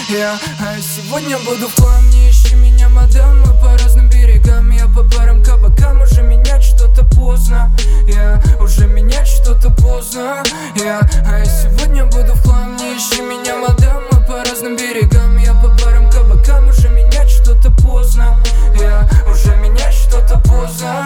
А сегодня буду в хлам, не ищи меня, мадам. Мы по разным берегам, я по парам кабакам. Уже менять что-то поздно, уже менять что-то поздно. А сегодня буду в хлам, не ищи меня, мадам. Мы по разным берегам, я по парам кабакам. Уже менять что-то поздно, уже менять что-то поздно.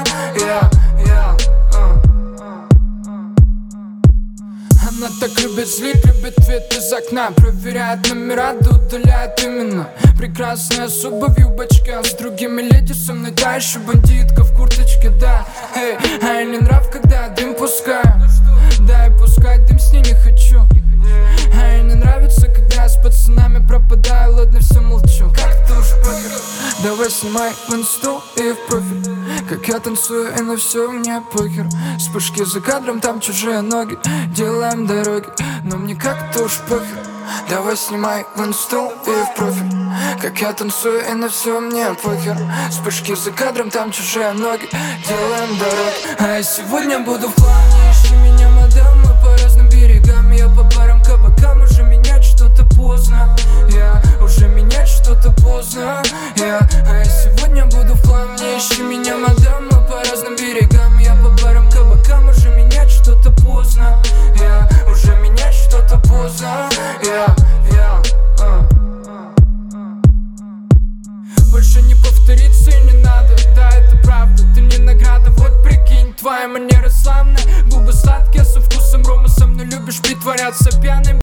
Она так любит злить, любит вид из окна. Проверяет номера, да удаляет именно. Прекрасная особа в юбочке, а с другими леди со мной та еще бандитка в курточке, да. Эй, а ей не нрав, когда дым пускаю. Да, и пускать дым с ней не хочу. А ей не нравится, когда я с пацанами пропадаю. Ладно, все молчу, как-то уж похер. Давай снимай в инсту и в профиль, как я танцую, и на все мне похер. Вспышки за кадром, там чужие ноги, делаем дороги, но мне как-то уж похер. Давай снимай в инсту и в профиль, как я танцую, и на все мне похер. Вспышки за кадром, там чужие ноги, делаем дороги. А я сегодня буду в хлам, не ищи меня, мадам. Мы по разным берегам, я по парам кабакам. Уже менять что-то поздно, уже менять что-то поздно. А я сегодня буду в хлам, не ищи меня, мадам. Мы по разным берегам, я по парам кабакам. Уже менять что-то поздно, уже менять что-то поздно. Больше не повторится и не надо, да, это правда, ты не награда. Вот прикинь, твоя манера славная, губы сладкие со вкусом рома. Со мной любишь притворяться пьяным.